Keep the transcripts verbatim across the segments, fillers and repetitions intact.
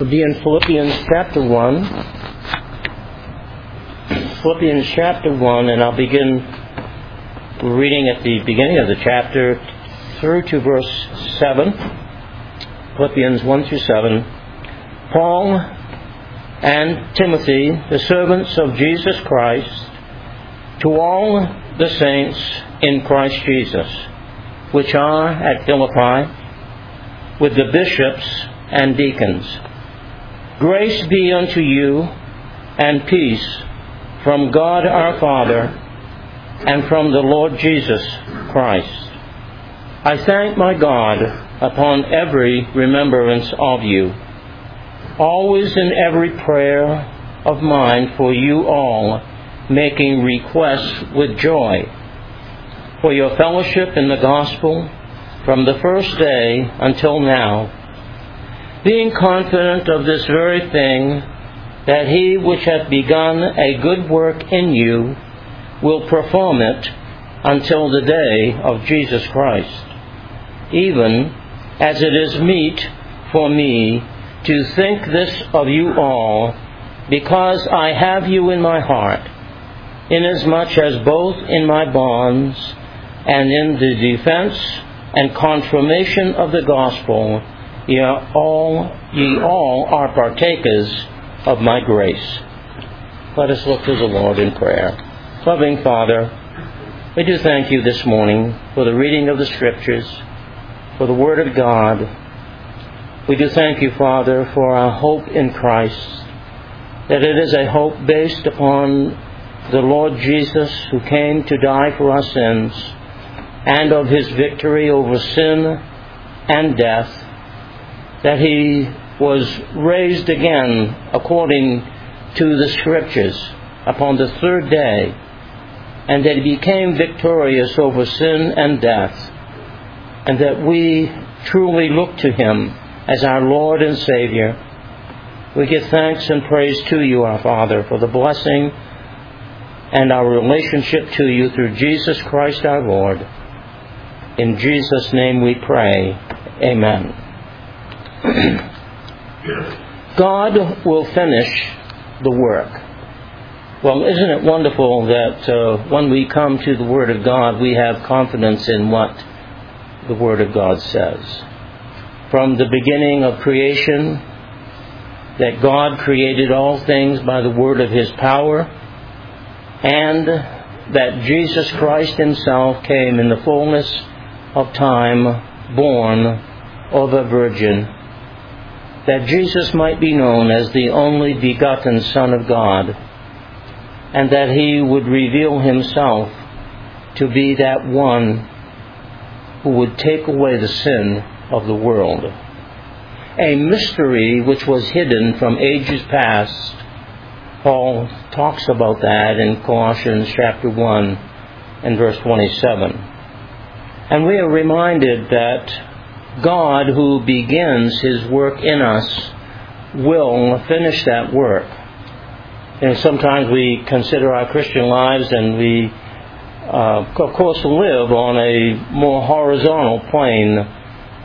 We'll be in Philippians chapter one. Philippians chapter one, and I'll begin reading at the beginning of the chapter through to verse seven. Philippians one through seven. Paul and Timothy, the servants of Jesus Christ, to all the saints in Christ Jesus, which are at Philippi, with the bishops and deacons. Grace be unto you and peace from God our Father and from the Lord Jesus Christ. I thank my God upon every remembrance of you, always in every prayer of mine for you all, making requests with joy for your fellowship in the gospel from the first day until now, being confident of this very thing, that he which hath begun a good work in you will perform it until the day of Jesus Christ, even as it is meet for me to think this of you all, because I have you in my heart, inasmuch as both in my bonds and in the defense and confirmation of the gospel, ye all, ye all are partakers of my grace. Let us look to the Lord in prayer. Loving Father, we do thank you this morning for the reading of the Scriptures, for the Word of God. We do thank you, Father, for our hope in Christ, that it is a hope based upon the Lord Jesus, who came to die for our sins, and of his victory over sin and death, that he was raised again according to the Scriptures upon the third day, and that he became victorious over sin and death, and that we truly look to him as our Lord and Savior. We give thanks and praise to you, our Father, for the blessing and our relationship to you through Jesus Christ our Lord. In Jesus' name we pray. Amen. God will finish the work. Well, isn't it wonderful that uh, when we come to the Word of God, we have confidence in what the Word of God says. From the beginning of creation, that God created all things by the word of his power, and that Jesus Christ himself came in the fullness of time, born of a virgin, that Jesus might be known as the only begotten Son of God, and that he would reveal himself to be that one who would take away the sin of the world. A mystery which was hidden from ages past. Paul talks about that in Colossians chapter one and verse twenty-seven. And we are reminded that God, who begins his work in us, will finish that work. And sometimes we consider our Christian lives, and we, uh, of course, live on a more horizontal plane.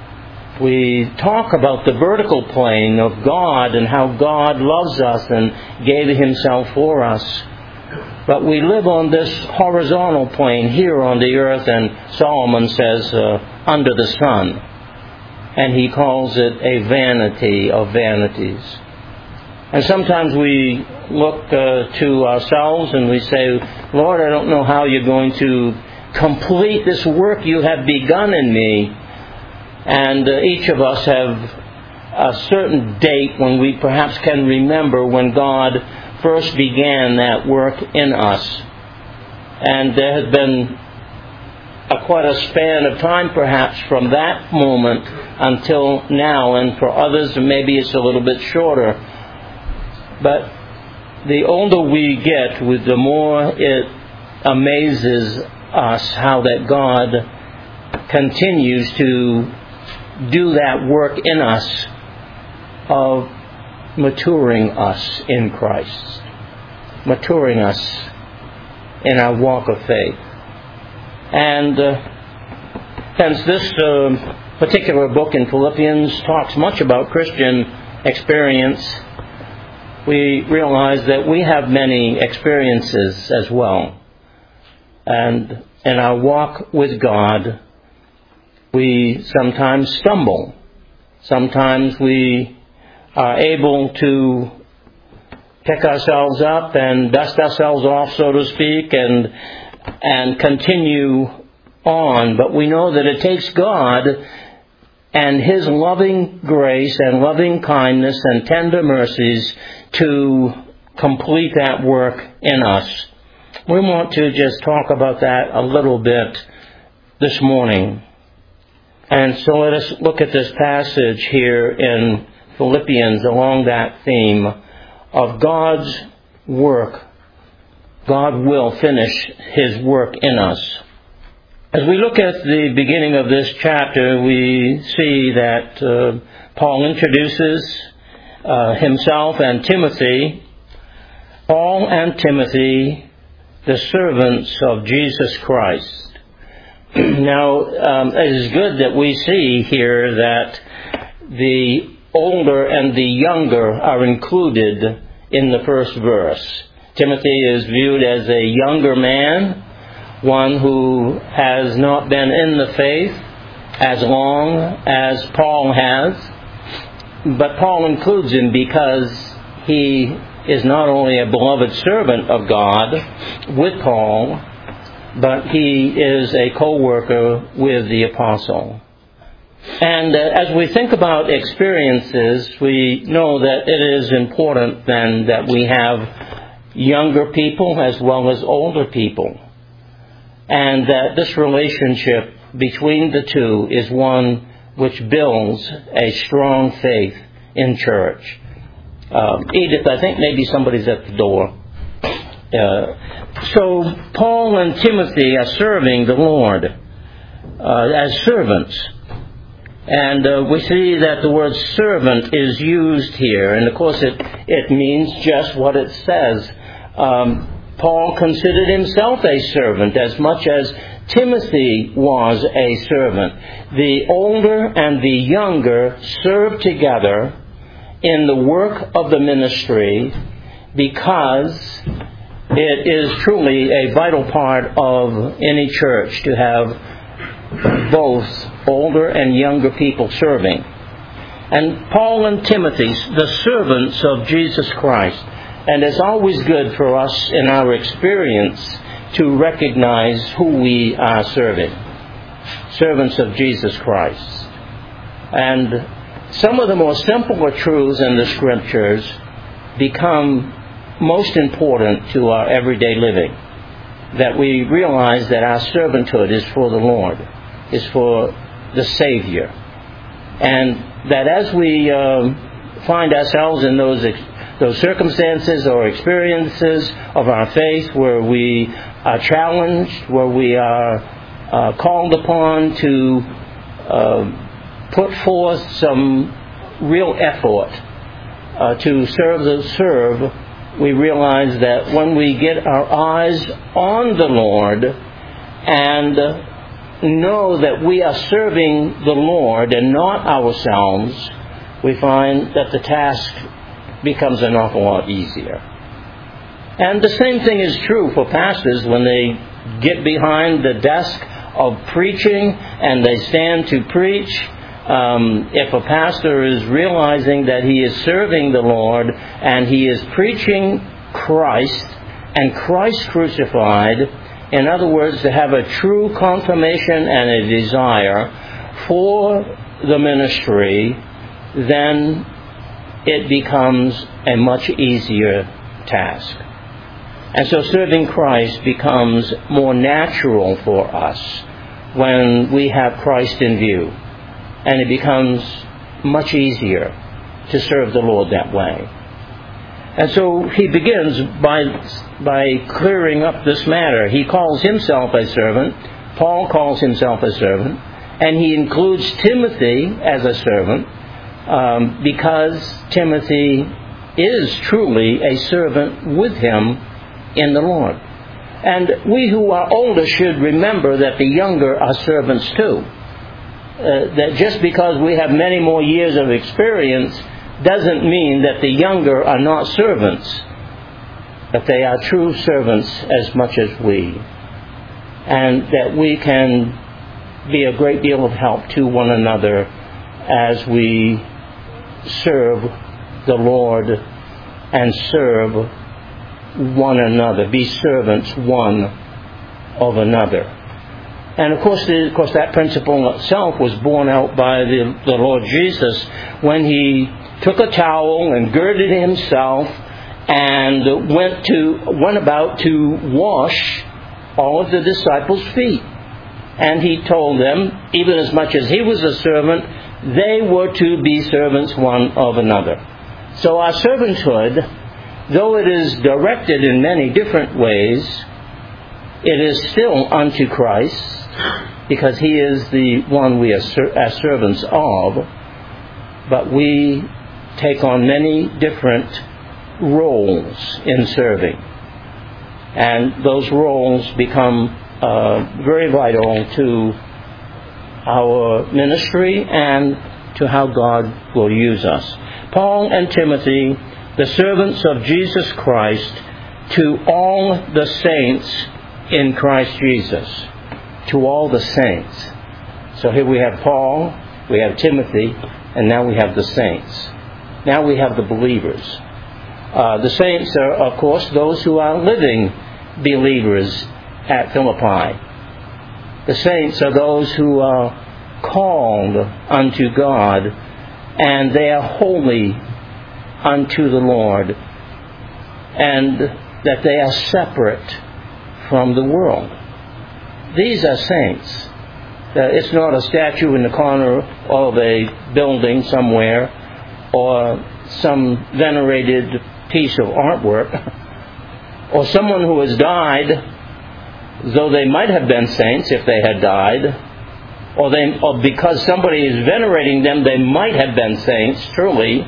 We talk about the vertical plane of God and how God loves us and gave himself for us. But we live on this horizontal plane here on the earth, and Solomon says, uh, under the sun. And he calls it a vanity of vanities. And sometimes we look uh, to ourselves and we say, Lord, I don't know how you're going to complete this work you have begun in me. And uh, each of us have a certain date when we perhaps can remember when God first began that work in us. And there has been a, quite a span of time perhaps from that moment until now, and for others maybe it's a little bit shorter. But the older we get, with the more it amazes us how that God continues to do that work in us of maturing us in Christ, maturing us in our walk of faith. And uh, hence this uh, particular book in Philippians talks much about Christian experience, we realize that we have many experiences as well. And in our walk with God, we sometimes stumble. Sometimes we are able to pick ourselves up and dust ourselves off, so to speak, and and continue on. But we know that it takes God and His loving grace and loving kindness and tender mercies to complete that work in us. We want to just talk about that a little bit this morning. And so let us look at this passage here in Philippians along that theme of God's work. God will finish His work in us. As we look at the beginning of this chapter, we see that uh, Paul introduces uh, himself and Timothy. Paul and Timothy, the servants of Jesus Christ. Now, um, it is good that we see here that the older and the younger are included in the first verse. Timothy is viewed as a younger man, one who has not been in the faith as long as Paul has. But Paul includes him because he is not only a beloved servant of God with Paul, but he is a co-worker with the apostle. And uh, as we think about experiences, we know that it is important then that we have younger people as well as older people. And that this relationship between the two is one which builds a strong faith in church. Um, Edith, I think maybe somebody's at the door. Uh, so Paul and Timothy are serving the Lord uh, as servants. And uh, we see that the word servant is used here. And of course it, it means just what it says. Um, Paul considered himself a servant as much as Timothy was a servant. The older and the younger served together in the work of the ministry because it is truly a vital part of any church to have both older and younger people serving. And Paul and Timothy, the servants of Jesus Christ. And it's always good for us in our experience to recognize who we are serving. Servants of Jesus Christ. And some of the more simpler truths in the Scriptures become most important to our everyday living. That we realize that our servanthood is for the Lord, is for the Savior. And that as we um, find ourselves in those experiences, those circumstances or experiences of our faith where we are challenged, where we are uh, called upon to uh, put forth some real effort uh, to serve the serve, we realize that when we get our eyes on the Lord and know that we are serving the Lord and not ourselves, we find that the task becomes an awful lot easier. And the same thing is true for pastors when they get behind the desk of preaching and they stand to preach. Um, if a pastor is realizing that he is serving the Lord and he is preaching Christ and Christ crucified, in other words, to have a true confirmation and a desire for the ministry, then it becomes a much easier task. And so serving Christ becomes more natural for us when we have Christ in view. And it becomes much easier to serve the Lord that way. And so he begins by, by clearing up this matter. He calls himself a servant. Paul calls himself a servant. And he includes Timothy as a servant. Um, because Timothy is truly a servant with him in the Lord. And we who are older should remember that the younger are servants too. Uh, that just because we have many more years of experience doesn't mean that the younger are not servants, but they are true servants as much as we, and that we can be a great deal of help to one another as we serve the Lord and serve one another, be servants one of another. And of course, the, of course that principle itself was borne out by the, the Lord Jesus when He took a towel and girded Himself and went to went about to wash all of the disciples' feet. And He told them, even as much as He was a servant, they were to be servants one of another. So our servanthood, though it is directed in many different ways, it is still unto Christ, because He is the one we are as servants of, but we take on many different roles in serving. And those roles become uh, very vital to our ministry and to how God will use us. Paul and Timothy, the servants of Jesus Christ, to all the saints in Christ Jesus. To all the saints. So here we have Paul, we have Timothy, and now we have the saints. Now we have the believers. Uh, the saints are, of course, those who are living believers at Philippi. The saints are those who are called unto God, and they are holy unto the Lord, and that they are separate from the world. These are saints. Uh, it's not a statue in the corner of a building somewhere or some venerated piece of artwork or someone who has died, though they might have been saints if they had died, or, they, or because somebody is venerating them, they might have been saints, truly.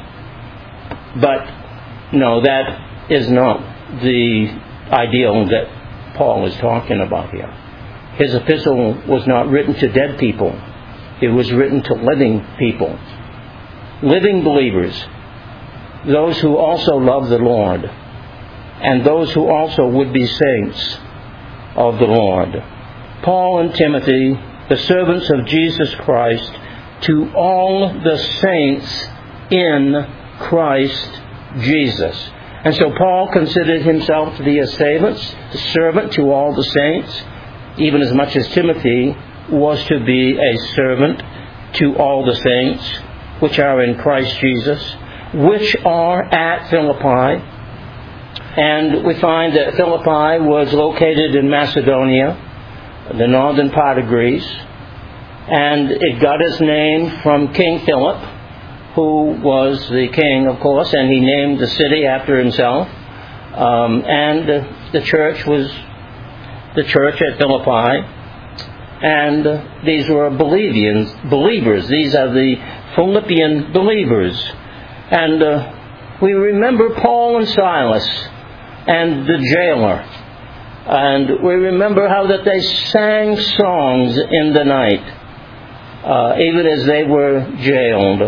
But no, that is not the ideal that Paul is talking about here. His epistle was not written to dead people. It was written to living people, living believers, those who also love the Lord, and those who also would be saints of the Lord. Paul and Timothy, the servants of Jesus Christ, to all the saints in Christ Jesus. And so Paul considered himself to be a servant, a servant to all the saints, even as much as Timothy was to be a servant to all the saints which are in Christ Jesus, which are at Philippi. And we find that Philippi was located in Macedonia, the northern part of Greece, and it got its name from King Philip, who was the king, of course, and he named the city after himself. Um, and the, the church was the church at Philippi, and uh, these were Believers. Believers. These are the Philippian believers. And uh, we remember Paul and Silas and the jailer. And we remember how that they sang songs in the night, uh, even as they were jailed.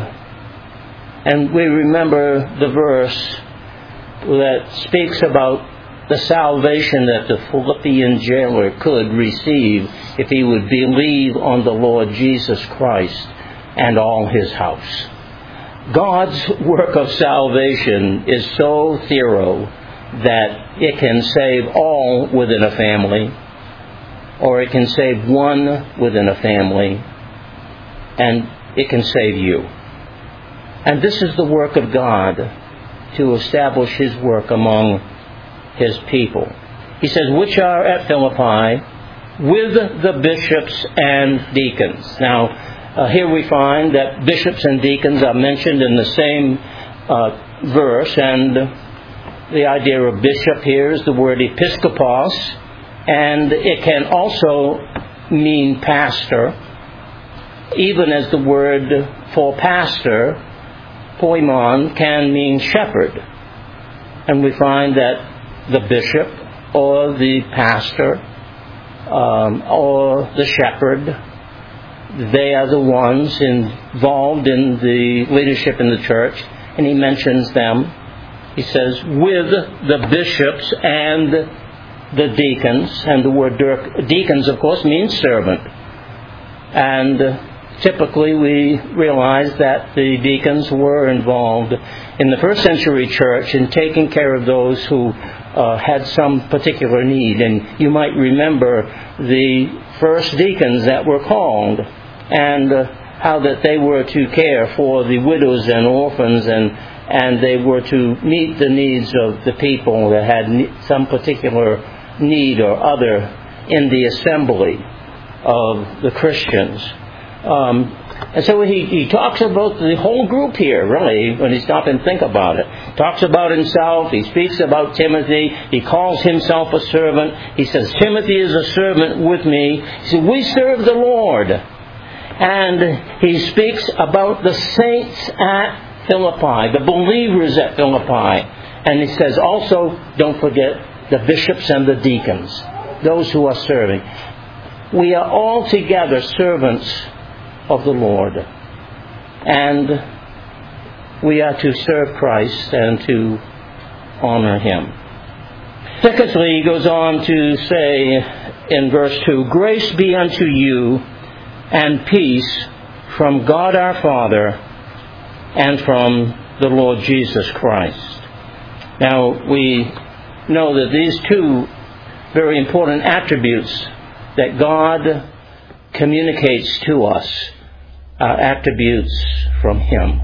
And we remember the verse that speaks about the salvation that the Philippian jailer could receive if he would believe on the Lord Jesus Christ and all his house. God's work of salvation is so thorough that it can save all within a family, or it can save one within a family, and it can save you. And this is the work of God to establish His work among His people. He says, which are at Philippi with the bishops and deacons. Now, uh, here we find that bishops and deacons are mentioned in the same uh, verse, and the idea of bishop here is the word episkopos, and it can also mean pastor, even as the word for pastor, poimon, can mean shepherd. And we find that the bishop or the pastor um, or the shepherd, they are the ones involved in the leadership in the church, and he mentions them. He says, with the bishops and the deacons, and the word deacons, of course, means servant. And typically we realize that the deacons were involved in the first century church in taking care of those who uh, had some particular need. And you might remember the first deacons that were called, and uh, how that they were to care for the widows and orphans, and and they were to meet the needs of the people that had some particular need or other in the assembly of the Christians. Um, and so he, he talks about the whole group here, really, when you stop and think about it. He talks about himself. He speaks about Timothy. He calls himself a servant. He says, Timothy is a servant with me. He said, we serve the Lord. And he speaks about the saints at Philippi, the believers at Philippi. And he says also, don't forget the bishops and the deacons, those who are serving. We are all together servants of the Lord. And we are to serve Christ and to honor Him. Secondly, he goes on to say in verse two, grace be unto you and peace from God our Father and from the Lord Jesus Christ. Now, we know that these two very important attributes that God communicates to us are attributes from Him.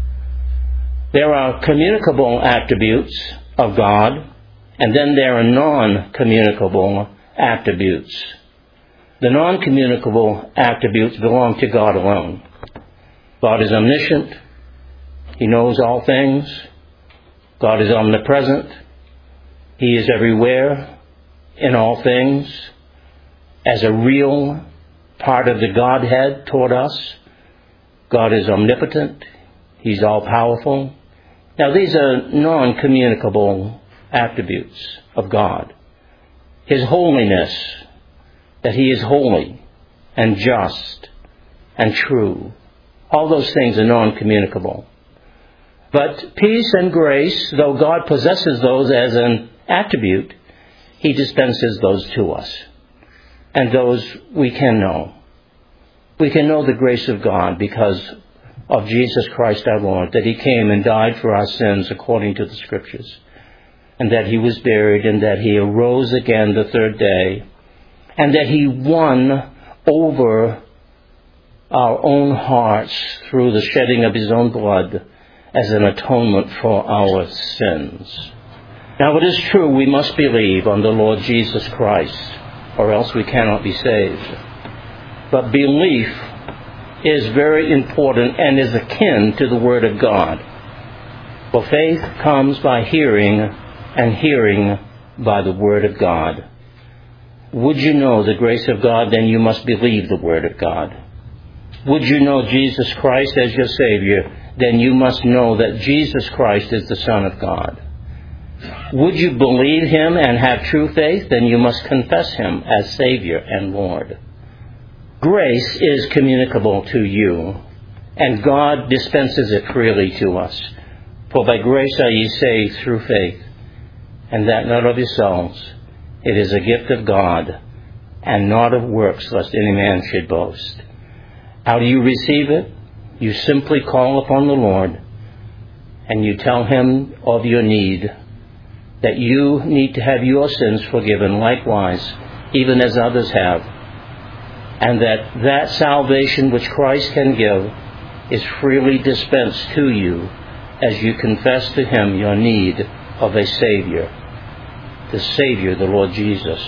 There are communicable attributes of God, and then there are non-communicable attributes. The non-communicable attributes belong to God alone. God is omniscient. He knows all things. God is omnipresent. He is everywhere in all things as a real part of the Godhead toward us. God is omnipotent. He's all-powerful. Now, these are non-communicable attributes of God. His holiness, that He is holy and just and true. All those things are non-communicable. But peace and grace, though God possesses those as an attribute, He dispenses those to us. And those we can know. We can know the grace of God because of Jesus Christ our Lord, that He came and died for our sins according to the Scriptures, and that He was buried, and that He arose again the third day, and that He won over our own hearts through the shedding of His own blood as an atonement for our sins. Now, it is true we must believe on the Lord Jesus Christ, or else we cannot be saved. But belief is very important and is akin to the Word of God. For faith comes by hearing, and hearing by the Word of God. Would you know the grace of God, then you must believe the Word of God. Would you know Jesus Christ as your Savior, then you must know that Jesus Christ is the Son of God. Would you believe Him and have true faith, then you must confess Him as Savior and Lord. Grace is communicable to you, and God dispenses it freely to us. For by grace are ye saved through faith, and that not of yourselves. It is a gift of God, and not of works, lest any man should boast. How do you receive it? You simply call upon the Lord, and you tell Him of your need, that you need to have your sins forgiven likewise, even as others have, and that that salvation which Christ can give is freely dispensed to you as you confess to Him your need of a Savior, the Savior, the Lord Jesus.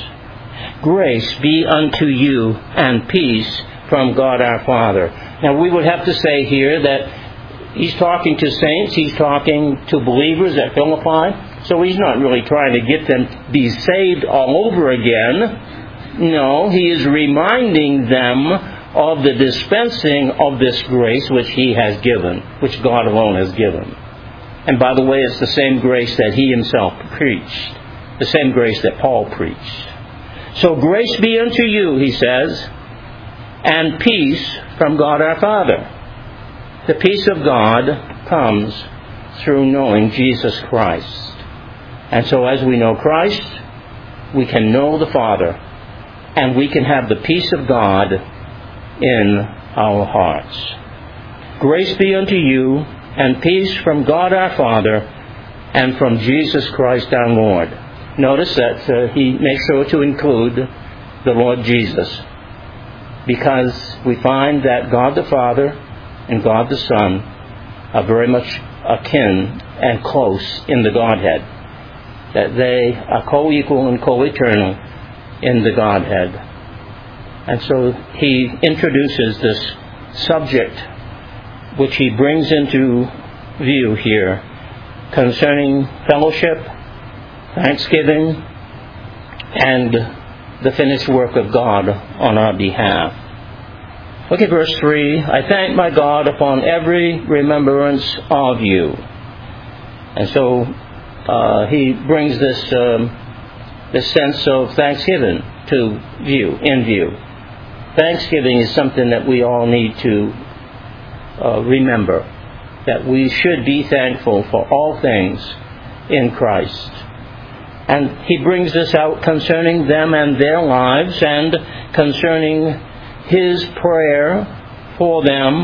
Grace be unto you and peace from God our Father. Now, we would have to say here that He's talking to saints, He's talking to believers at Philippi, so He's not really trying to get them to be saved all over again. No, He is reminding them of the dispensing of this grace which He has given, which God alone has given. And by the way, it's the same grace that He Himself preached, the same grace that Paul preached. So grace be unto you, he says, and peace from God our Father. The peace of God comes through knowing Jesus Christ. And so as we know Christ, we can know the Father, and we can have the peace of God in our hearts. Grace be unto you, and peace from God our Father, and from Jesus Christ our Lord. Notice that uh, he makes sure to include the Lord Jesus, because we find that God the Father and God the Son are very much akin and close in the Godhead, that they are co-equal and co-eternal in the Godhead. And so he introduces this subject which he brings into view here concerning fellowship, thanksgiving, and the finished work of God on our behalf. Look at verse three. I thank my God upon every remembrance of you. And so uh, he brings this um, this sense of thanksgiving to view, in view. Thanksgiving is something that we all need to uh, remember, that we should be thankful for all things in Christ. And he brings this out concerning them and their lives, and concerning his prayer for them,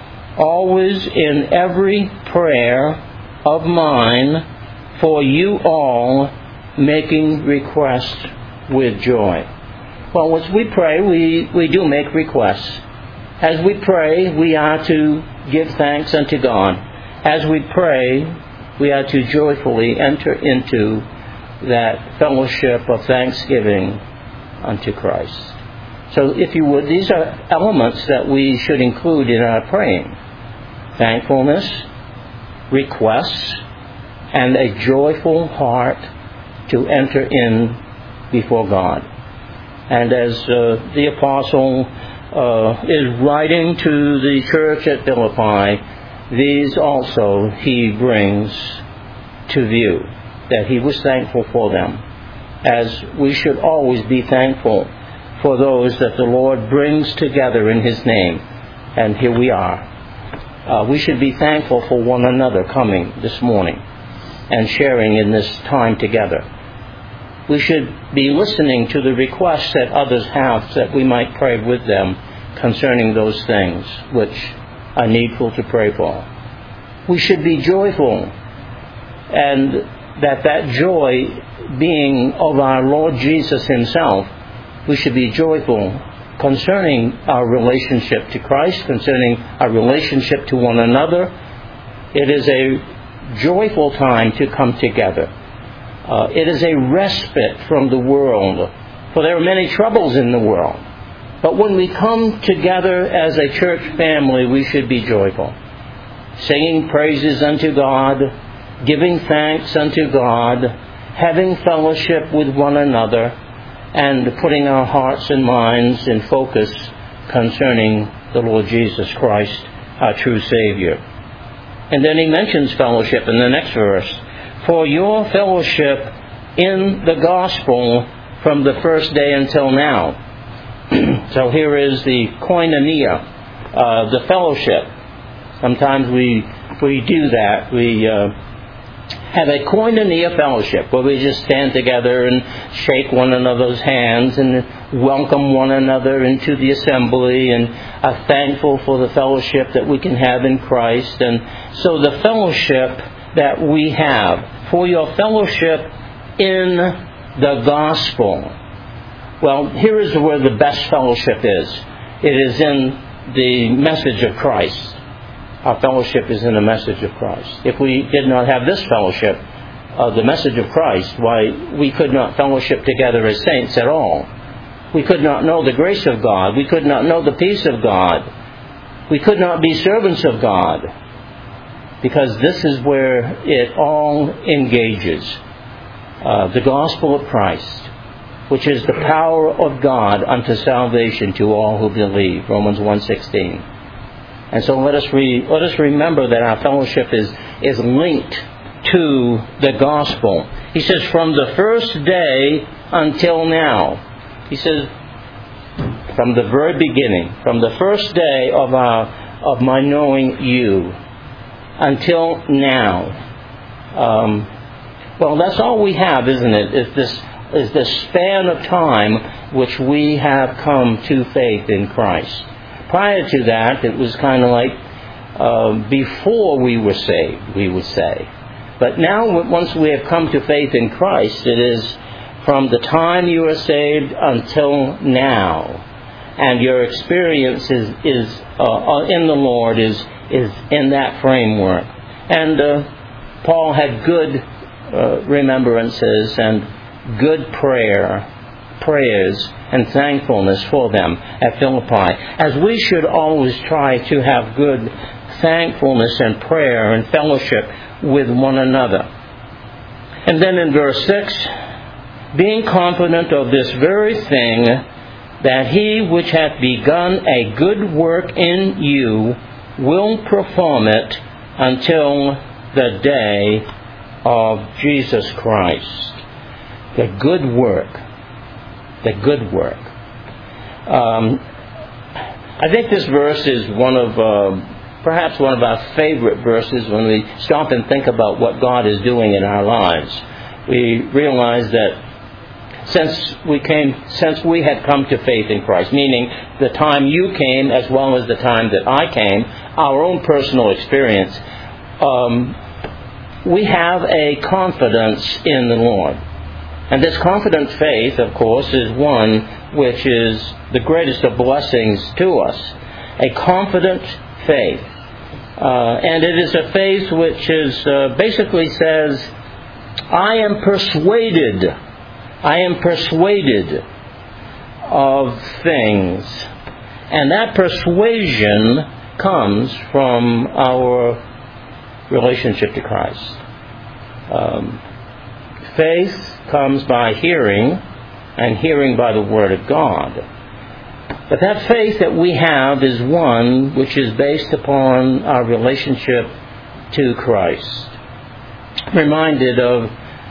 always in every prayer of mine for you all, making request with joy. Well, as we pray, we, we do make requests. As we pray, we are to give thanks unto God. As we pray, we are to joyfully enter into that fellowship of thanksgiving unto Christ. So if you would, these are elements that we should include in our praying. Thankfulness, requests, and a joyful heart to enter in before God. And as uh, the apostle uh, is writing to the church at Philippi, these also he brings to view, that he was thankful for them, as we should always be thankful for those that the Lord brings together in his name. And here we are. Uh, we should be thankful for one another coming this morning and sharing in this time together. We should be listening to the requests that others have, that we might pray with them concerning those things which are needful to pray for. We should be joyful, and that that joy being of our Lord Jesus himself, we should be joyful concerning our relationship to Christ, concerning our relationship to one another. It is a joyful time to come together. Uh, it is a respite from the world, for there are many troubles in the world. But when we come together as a church family, we should be joyful, singing praises unto God, giving thanks unto God, having fellowship with one another, and putting our hearts and minds in focus concerning the Lord Jesus Christ, our true Savior. And then he mentions fellowship in the next verse. For your fellowship in the gospel from the first day until now. So here is the koinonia, uh, the fellowship. Sometimes we we do that. We uh, have a koinonia fellowship where we just stand together and shake one another's hands and welcome one another into the assembly, and are thankful for the fellowship that we can have in Christ. And so the fellowship that we have, for your fellowship in the gospel. Well, here is where the best fellowship is. It is in the message of Christ. Our fellowship is in the message of Christ. If we did not have this fellowship, uh, the message of Christ, why, we could not fellowship together as saints at all. We could not know the grace of God. We could not know the peace of God. We could not be servants of God. Because this is where it all engages. Uh, the gospel of Christ, which is the power of God unto salvation to all who believe. Romans one sixteen. And so let us re, let us remember that our fellowship is, is linked to the gospel. He says, from the first day until now. He says, from the very beginning, from the first day of our of my knowing you. until now. Um, well, that's all we have, isn't it? Is this is the span of time which we have come to faith in Christ. Prior to that, it was kind of like uh, before we were saved, we would say. But now, once we have come to faith in Christ, it is from the time you are saved until now. And your experience is, is uh, in the Lord is, is in that framework. And uh, Paul had good uh, remembrances and good prayer, prayers and thankfulness for them at Philippi, as we should always try to have good thankfulness and prayer and fellowship with one another. And then in verse six, being confident of this very thing, that he which hath begun a good work in you will perform it until the day of Jesus Christ. The good work. The good work. Um, I think this verse is one of, uh, perhaps one of our favorite verses when we stop and think about what God is doing in our lives. We realize that since we came, since we had come to faith in Christ, meaning the time you came as well as the time that I came, our own personal experience, um, we have a confidence in the Lord. And this confident faith, of course, is one which is the greatest of blessings to us. A confident faith. Uh, and it is a faith which is uh, basically says, I am persuaded, I am persuaded of things. And that persuasion comes from our relationship to Christ. Um, faith comes by hearing, and hearing by the Word of God. But that faith that we have is one which is based upon our relationship to Christ. I'm reminded of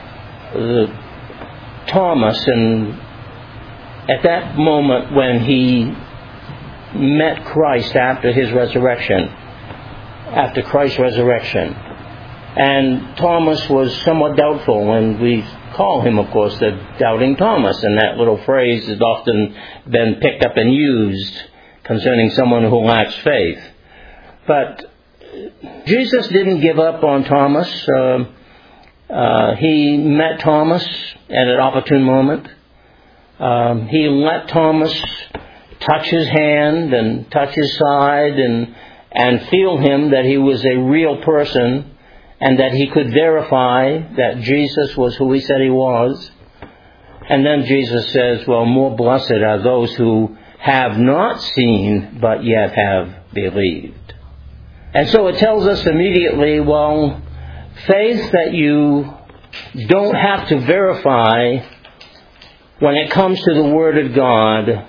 uh, Thomas, and at that moment when he met Christ after his resurrection, after Christ's resurrection. And Thomas was somewhat doubtful, and we call him, of course, the Doubting Thomas, and that little phrase has often been picked up and used concerning someone who lacks faith. But Jesus didn't give up on Thomas. Uh, uh, he met Thomas at an opportune moment. Um, he let Thomas touch his hand and touch his side and and feel him that he was a real person, and that he could verify that Jesus was who he said he was. And then Jesus says, well, more blessed are those who have not seen, but yet have believed. And so it tells us immediately, well, faith that you don't have to verify when it comes to the Word of God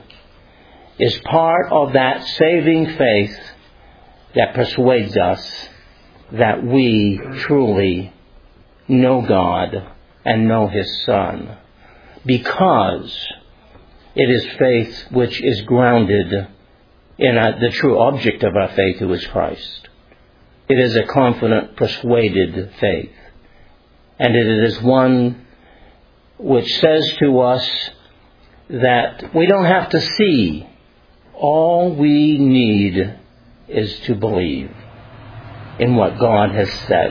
is part of that saving faith that persuades us that we truly know God and know His Son, because it is faith which is grounded in a, the true object of our faith, who is Christ. It is a confident, persuaded faith. And it is one which says to us that we don't have to see. All we need is to believe in what God has said.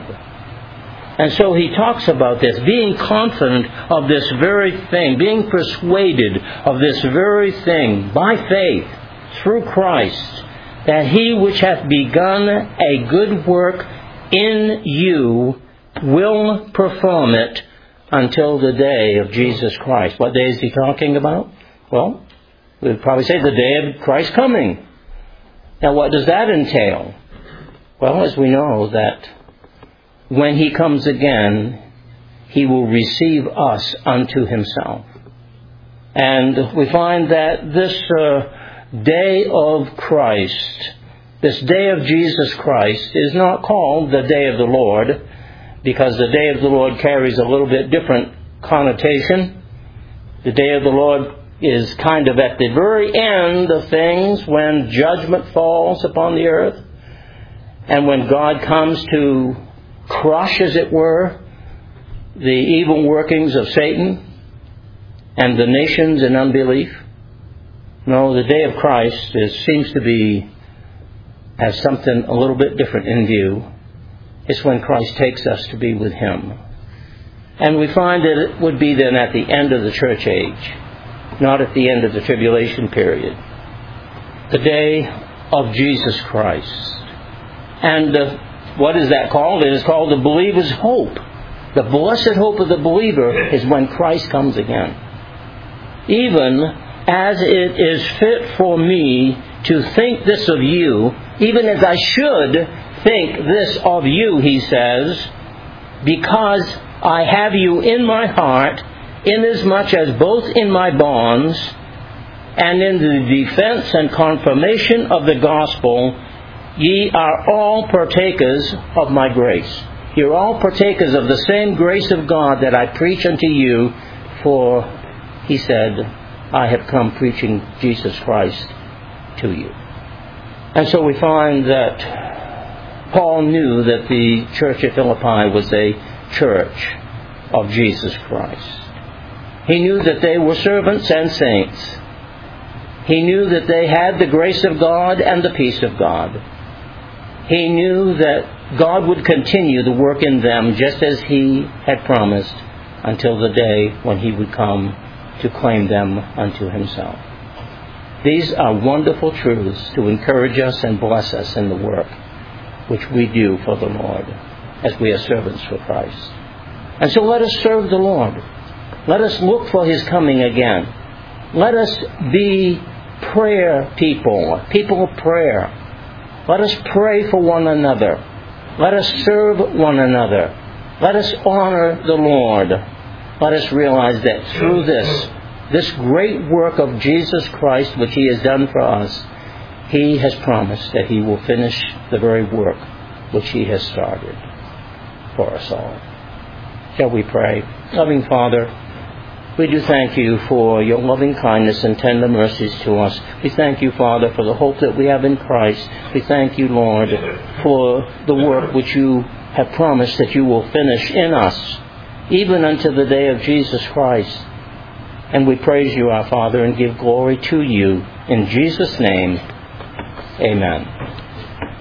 And so he talks about this, being confident of this very thing, being persuaded of this very thing by faith through Christ, that he which hath begun a good work in you will perform it until the day of Jesus Christ. What day is he talking about? Well, we'd probably say the day of Christ's coming. Now, what does that entail? Well, as we know that when he comes again, he will receive us unto himself. And we find that this uh, day of Christ, this day of Jesus Christ, is not called the day of the Lord, because the day of the Lord carries a little bit different connotation. The day of the Lord is kind of at the very end of things when judgment falls upon the earth. And when God comes to crush, as it were, the evil workings of Satan and the nations in unbelief, no, the day of Christ is, seems to be, has something a little bit different in view. It's when Christ takes us to be with Him. And we find that it would be then at the end of the church age, not at the end of the tribulation period. The day of Jesus Christ. And uh, what is that called? It is called the believer's hope. The blessed hope of the believer is when Christ comes again. Even as it is fit for me to think this of you, even as I should think this of you, he says, because I have you in my heart, inasmuch as both in my bonds and in the defense and confirmation of the gospel, ye are all partakers of my grace. You're all partakers of the same grace of God that I preach unto you, for, he said, I have come preaching Jesus Christ to you. And so we find that Paul knew that the church at Philippi was a church of Jesus Christ. He knew that they were servants and saints. He knew that they had the grace of God and the peace of God. He knew that God would continue the work in them just as He had promised until the day when He would come to claim them unto Himself. These are wonderful truths to encourage us and bless us in the work which we do for the Lord as we are servants for Christ. And so let us serve the Lord. Let us look for His coming again. Let us be prayer people, people of prayer. Let us pray for one another. Let us serve one another. Let us honor the Lord. Let us realize that through this, this great work of Jesus Christ, which He has done for us, He has promised that He will finish the very work which He has started for us all. Shall we pray? Loving Father, we do thank You for Your loving kindness and tender mercies to us. We thank You, Father, for the hope that we have in Christ. We thank You, Lord, for the work which You have promised that You will finish in us, even unto the day of Jesus Christ. And we praise You, our Father, and give glory to You. In Jesus' name, amen.